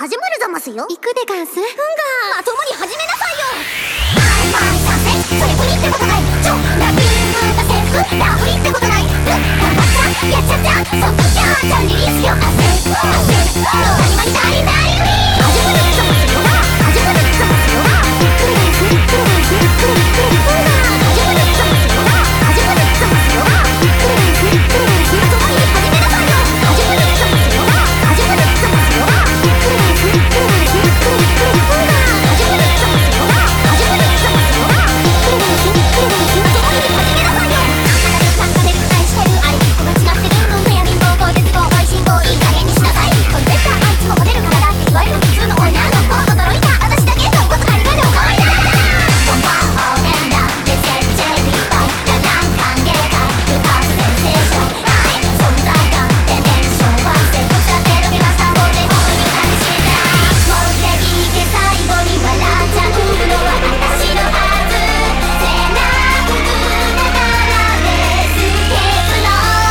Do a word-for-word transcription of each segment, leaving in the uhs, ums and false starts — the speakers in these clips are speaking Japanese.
始まるざますよ。 行くでガンス。うんがまともに始めなさいよ。はいはいさせそれぶりってことない。ちょラビングだセーフラブリってことない。うん頑張ったやっちゃったそっとじゃあチャンリリースよ。汗汗何まりたいなり始まるざますよ。始まるざますよ。くるガンスくるガンスくるくるくる始まるざますよ。始まるざますよ。くるガンスくるガンスまともに始めなさいよ。始まるざますよ。始まるざますよ。くるガンスくるガンスくるくるくる始まるざますよ。始まるざますよ。くるガンスくるガンスまともに始めなさいよ。なんかで期待してるあれこが違ってるの悩み暴行絶望配信行いい加減にしなさい。これ絶対あいつもモテるからだって言われる普通の女の子驚いた私だけとことあるまで思いだ。こんばんは応援だでチェルチェルリーバイだなん歓迎会部活センセーションはい存在感でテンションはセットしたテロ見ましたもんで本当に感じた。持っていけ最後に笑っちゃうのは私のはず。背中だからです結論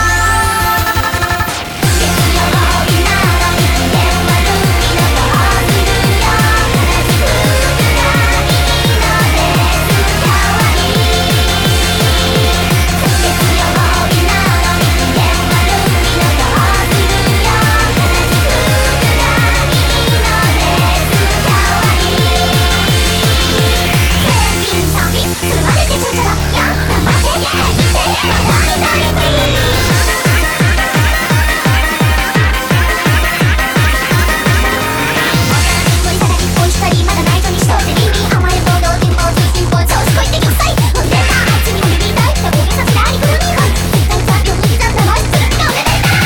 月曜日なのに機嫌悪いのとはずるよ。同じ服がいいのですかわいい。月曜日なのに機嫌悪いのとはずるよ。同じ服がいいのですかわいい。天秤さびつまれてちゃちゃだやん黙って生きてれば大体いい。無理さらに恋したりまだないのにしとってリンリン甘えん坊同人坊通信坊調子こいて玉砕踏んでたあいつにも耳痛い大げさせないくるみはい絶対さよく刻んだマイスる気がおめでたい。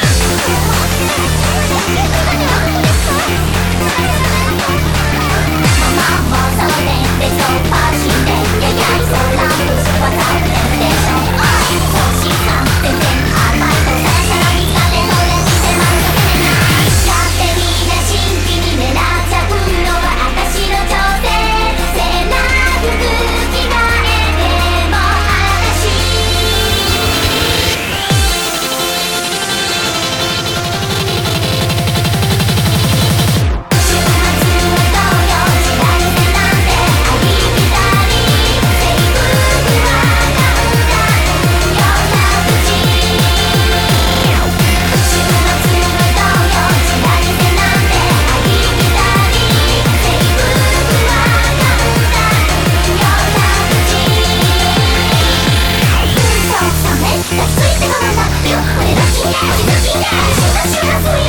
ママもそうねでそうパーシーでややいそうランプわかるでしょ。おいそうしさん全然甘いとさらさら見つかってそれに迫るだけでない勝手にね新規に狙っちゃうのは私の挑戦。背中服着替えても私週末は同様時代線なんてありきたり制服はカウンターのような口。週末は同様時代線なんてありきたり制服はカウンターのような口。嘘さめ抱きついてごらんだよ俺の金星の金シュラシュラスイ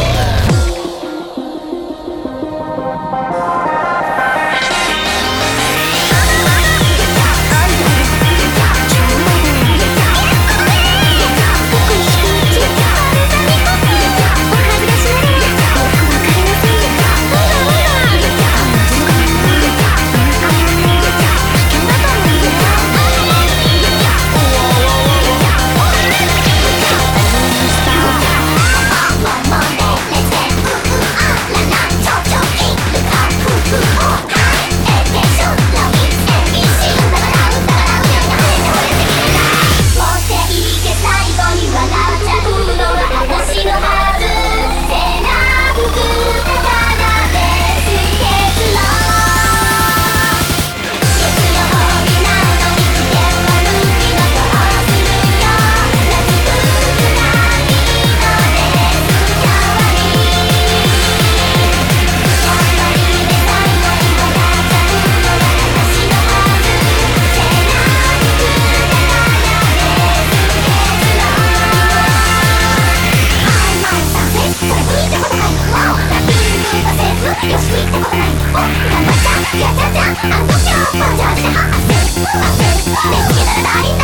よしってことないお頑張ったやっちゃったあの時はバージャーしては汗汗熱つけたら足りない